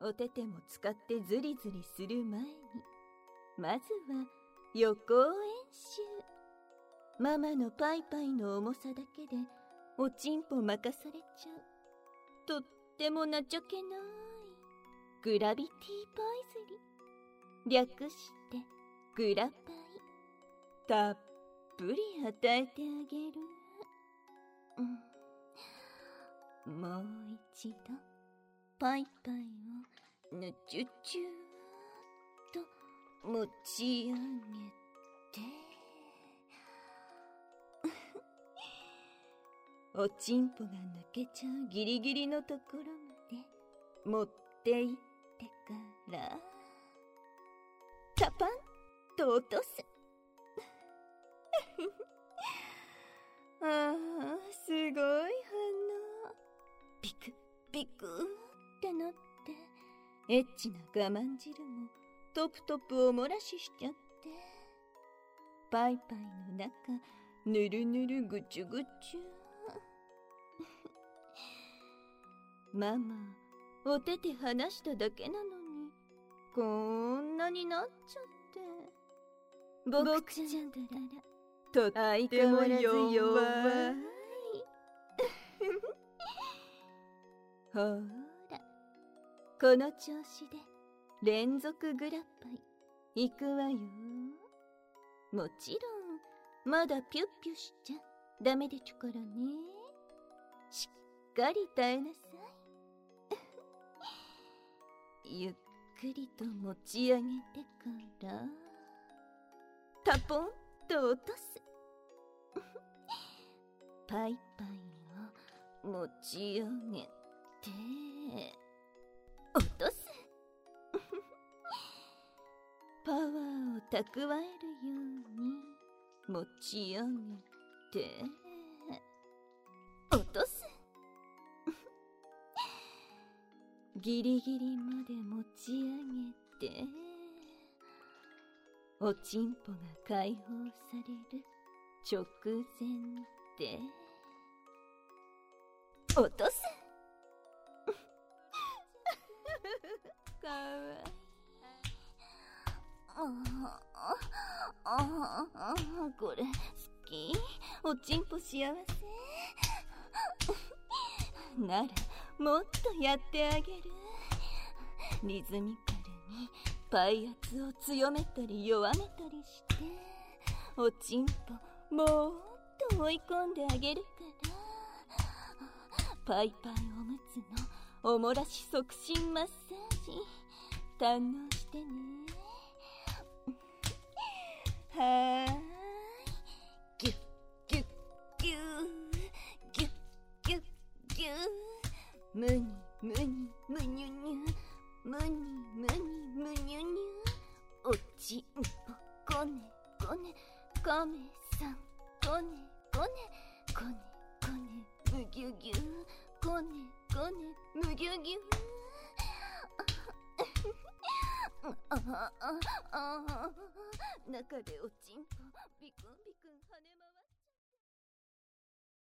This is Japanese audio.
お手手も使ってズリズリする前に、まずは予行演習。ママのパイパイの重さだけでおちんぽ任されちゃう。とっても情けないグラビティポイズリ、略してグラパイ。たっぷり与えてあげる。もう一度パイパイをぬちゅちゅーっと持ち上げておちんぽが抜けちゃうギリギリのところまで持っていってからタパンと落とす。ああ、すごい反応。ビクビクってなって、エッチな我慢汁もトプトプおもらししちゃって、パイパイの中ぬるぬるぐちゅぐちゅ。ママ、お手手離しただけなのにこんなになっちゃって。僕ちゃんだらとっても弱い。ほーら、この調子で連続グラッパイ行くわよ。もちろんまだピュッピュしちゃダメでちゅからね。しっかり耐えなさい。ゆっくりと持ち上げてからタポンと落とす。パイパイを持ち上げて落とす。パワーを蓄えるように持ち上げて落とす。ギリギリまで持ち上げておちんぽが解放される直前で落とす。かわいい。これ好き。おちんぽ幸せ。ならもっとやってあげる。リズミカルにパイ圧を強めたり弱めたりしておちんぽもっと追い込んであげるから。パイパイおむつのおもらし促進マッサージ堪能してね。はーい、ギュッギュッギューギュッギュッギュー、むにむにむにゅにゅ、むにむにむにゅにゅ、おちんぽこねこね、カメさんこねこね、こねこねむぎゅぎゅ、こねこねむぎゅぎゅ。中でおちんぽビクンビクン跳ね回る。